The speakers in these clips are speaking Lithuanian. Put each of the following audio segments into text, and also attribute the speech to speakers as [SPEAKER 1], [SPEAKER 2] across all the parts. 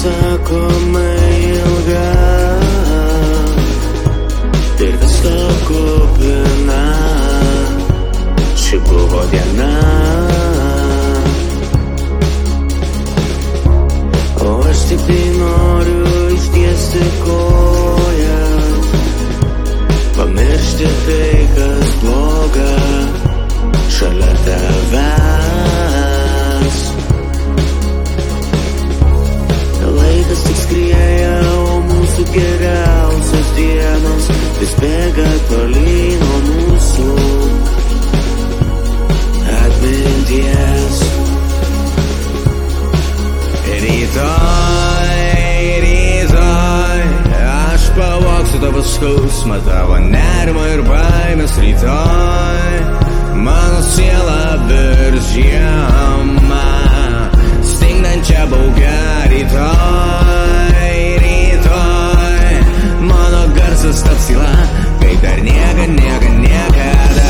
[SPEAKER 1] neapsakomai ilga ir visko kupina. Ši buvo diena, o aš tik tai noriu ištiesti kojas, pamiršti tai, kas bloga šalia tavęs. Laikas tik skrieja, o mūsų geriausios dienos vis bėga tolyn nuo mūsų atminties. Rytoj aš pavoksiu tavo skausmą, tavo nerimą ir baimės. Rytoj mano siela virs žiemą, stingdančią baugią. Rytoj mano garsas taps tyla, kai dar niekada.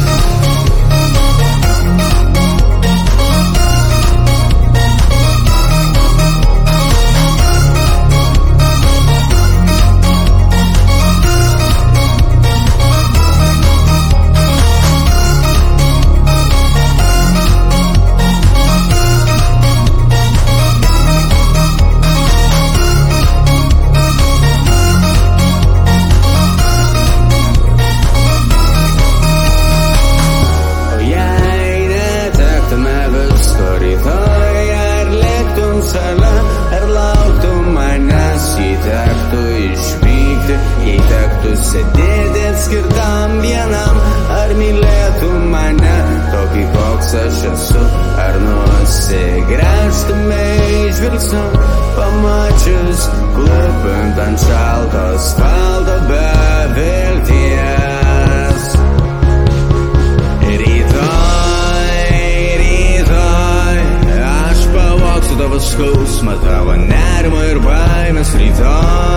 [SPEAKER 1] Ar lauktum manęs, jei tektų išvykti, jei tektų sėdėti atskirtam vienam, ar mylėtum mane tokį, koks aš esu, ar nusigręžtumei žvilgsniu, pamačius klūpint ant šalto asfalto be vilties. Rytoj aš pavoksiu tavo skausmą, tavo nerimą ir baimės. Rytoj